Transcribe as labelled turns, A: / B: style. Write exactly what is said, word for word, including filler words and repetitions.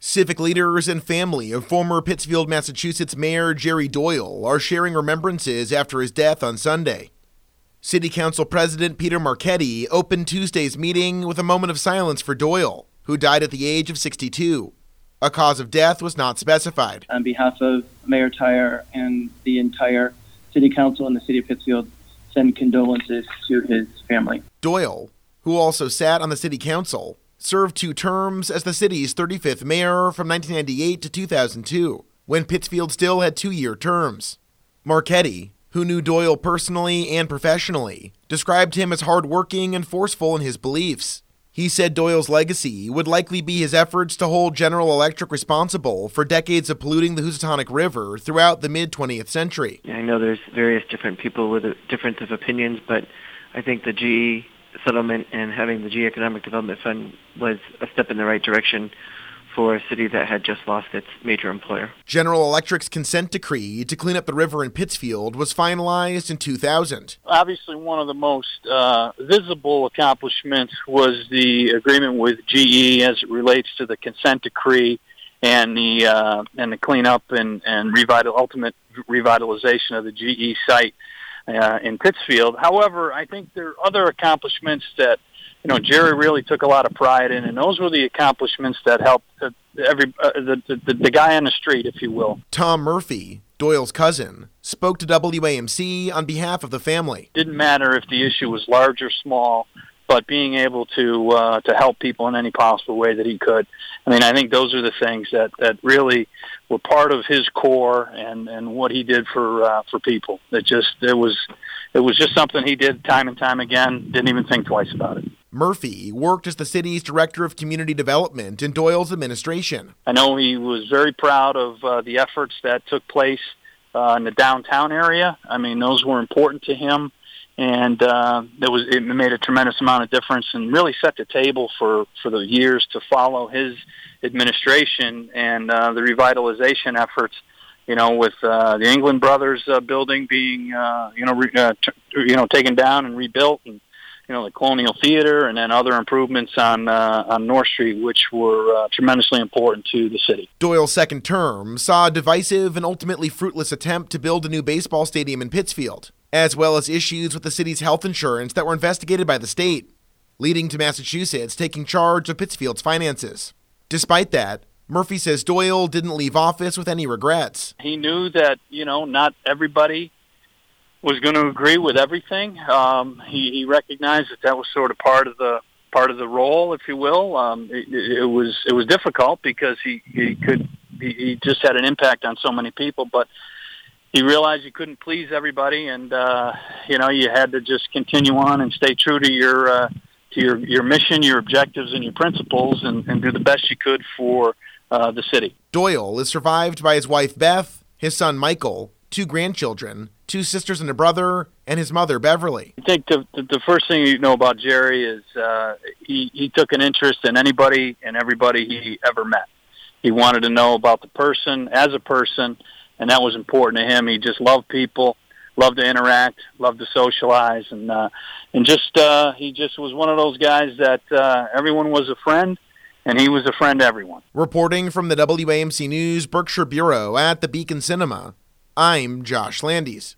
A: Civic leaders and family of former Pittsfield, Massachusetts Mayor Jerry Doyle are sharing remembrances after his death on Sunday. City Council President Peter Marchetti opened Tuesday's meeting with a moment of silence for Doyle, who died at the age of sixty-two. A cause of death was not specified.
B: On behalf of Mayor Tyre and the entire City Council and the City of Pittsfield, send condolences to his family.
A: Doyle, who also sat on the City Council, served two terms as the city's thirty-fifth mayor from nineteen ninety-eight to two thousand two, when Pittsfield still had two-year terms. Marchetti, who knew Doyle personally and professionally, described him as hardworking and forceful in his beliefs. He said Doyle's legacy would likely be his efforts to hold General Electric responsible for decades of polluting the Housatonic River throughout the mid-twentieth century.
C: I know there's various different people with a difference of opinions, but I think the G E settlement and having the G E Economic Development Fund was a step in the right direction for a city that had just lost its major employer.
A: General Electric's consent decree to clean up the river in Pittsfield was finalized in two thousand.
D: Obviously, one of the most uh, visible accomplishments was the agreement with G E as it relates to the consent decree and the uh, and the cleanup and and revital, ultimate revitalization of the G E site uh, in Pittsfield. However, I think there are other accomplishments that you know Jerry really took a lot of pride in, and those were the accomplishments that helped uh, every uh, the, the the guy on the street, if you will.
A: Tom Murphy, Doyle's cousin, spoke to W A M C on behalf of the family.
D: Didn't matter if the issue was large or small, but being able to uh, to help people in any possible way that he could. I mean, I think those are the things that, that really were part of his core and, and what he did for uh, for people. It just it was it was just something he did time and time again. Didn't even think twice about it.
A: Murphy worked as the city's director of community development in Doyle's administration.
D: I know he was very proud of uh, the efforts that took place uh, in the downtown area. I mean, those were important to him. And uh, it was it made a tremendous amount of difference and really set the table for, for the years to follow his administration and uh, the revitalization efforts. You know, with uh, the England Brothers uh, building being uh, you know re, uh, t- you know taken down and rebuilt, and you know the Colonial Theater, and then other improvements on uh, on North Street, which were uh, tremendously important to the city.
A: Doyle's second term saw a divisive and ultimately fruitless attempt to build a new baseball stadium in Pittsfield, as well as issues with the city's health insurance that were investigated by the state, leading to Massachusetts taking charge of Pittsfield's finances. Despite that, Murphy says Doyle didn't leave office with any regrets.
D: He knew that, you know, not everybody was going to agree with everything. Um, he, he recognized that that was sort of part of the part of the role, if you will. Um, it, it was it was difficult because he, he could he, he just had an impact on so many people, but he realized you couldn't please everybody, and uh, you know you had to just continue on and stay true to your uh, to your your mission, your objectives, and your principles, and, and do the best you could for uh, the city.
A: Doyle is survived by his wife Beth, his son Michael, two grandchildren, two sisters and a brother, and his mother Beverly.
D: I think the the first thing you know about Jerry is uh, he he took an interest in anybody and everybody he ever met. He wanted to know about the person as a person. And that was important to him. He just loved people, loved to interact, loved to socialize, and uh, and just uh, he just was one of those guys that uh, everyone was a friend, and he was a friend to everyone.
A: Reporting from the W A M C News Berkshire Bureau at the Beacon Cinema, I'm Josh Landis.